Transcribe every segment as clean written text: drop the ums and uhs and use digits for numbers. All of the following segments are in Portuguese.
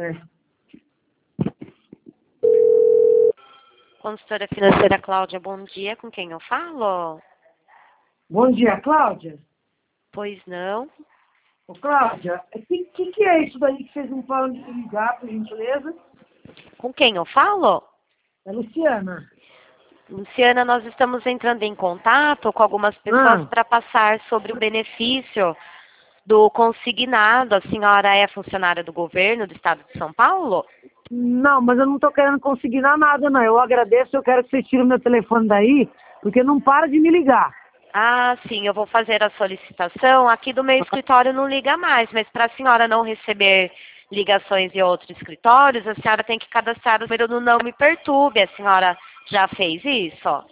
É. Consultora financeira Cláudia, bom dia. Com quem eu falo? Bom dia, Cláudia. Pois não. Ô, Cláudia, o que é isso daí que vocês não falam de ligar, por gentileza? Com quem eu falo? É Luciana. Luciana, nós estamos entrando em contato com algumas pessoas para passar sobre o benefício do consignado. A senhora é funcionária do governo do estado de São Paulo? Não, mas eu não tô querendo consignar nada, não. Eu agradeço, eu quero que vocês tirem meu telefone daí, porque não para de me ligar. Ah, sim, eu vou fazer a solicitação. Aqui do meu escritório não liga mais, mas para a senhora não receber ligações de outros escritórios, a senhora tem que cadastrar o número do Não Me Perturbe. A senhora já fez isso?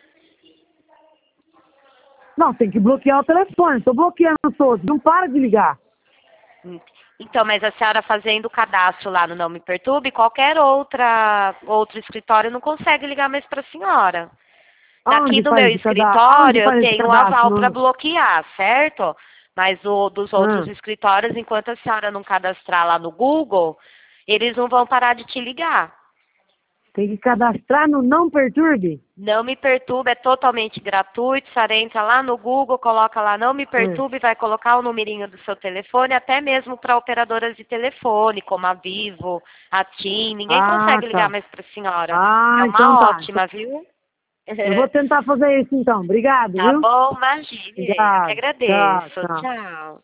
Não, tem que bloquear o telefone. Estou bloqueando todos. Não para de ligar. Então, mas a senhora fazendo o cadastro lá no Não Me Perturbe, qualquer outro escritório não consegue ligar mais para a senhora. Daqui Aonde do meu faz escritório Aonde eu faz esse tenho um cadastro? aval para bloquear, certo? Mas o dos outros escritórios, enquanto a senhora não cadastrar lá no Google, eles não vão parar de te ligar. Tem que cadastrar no Não Perturbe? Não Me Perturbe é totalmente gratuito. A senhora entra lá no Google, coloca lá Não Me Perturbe, vai colocar o numerinho do seu telefone, até mesmo para operadoras de telefone, como a Vivo, a TIM. Ninguém consegue ligar mais para a senhora. É Então uma tá. ótima, viu? Eu vou tentar fazer isso então. Obrigado, Tá viu? bom, imagine. Eu que Obrigado. Tchau, agradeço. tchau. Tchau.